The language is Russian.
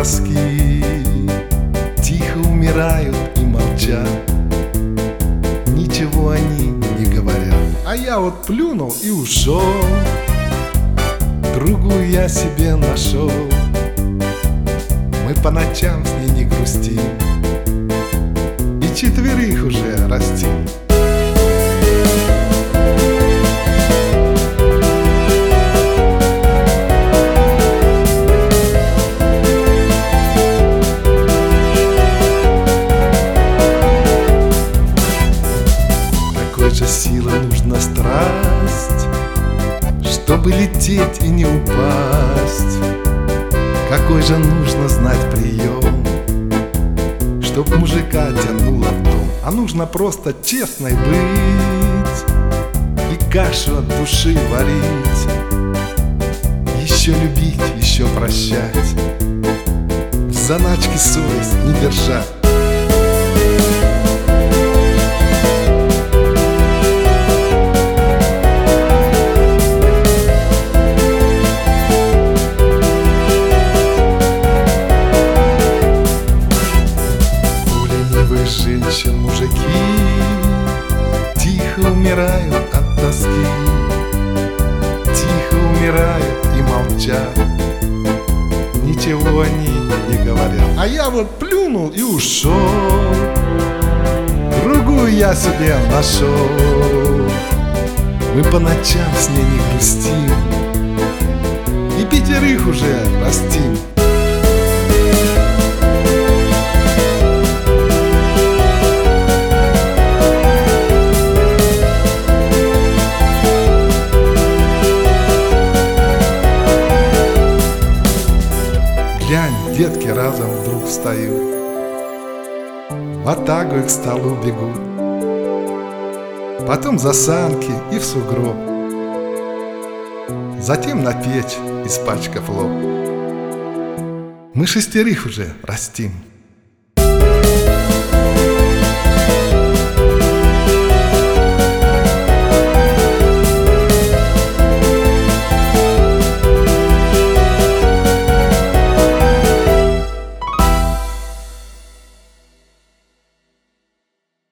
тоски, тихо умирают и молчат, ничего они не говорят. А я вот плюнул и ушел, другую я себе нашел. Мы по ночам с ней не грустим и четверых уже растим. Какой же силы нужна страсть, чтобы лететь и не упасть? Какой же нужно знать прием, чтоб мужика тянуло в дом? А нужно просто честной быть и кашу от души варить, еще любить, еще прощать, в заначке совесть не держать. Женщин мужики тихо умирают от тоски, тихо умирают и молчат, ничего они не говорят. А я вот плюнул и ушел, другую я себе нашел. Мы по ночам с ней не грустим и пятерых уже растим. Глянь, детки разом вдруг встают, в атагу к столу бегут, потом за санки и в сугроб, затем на печь, испачкав лоб. Мы шестерых уже растим.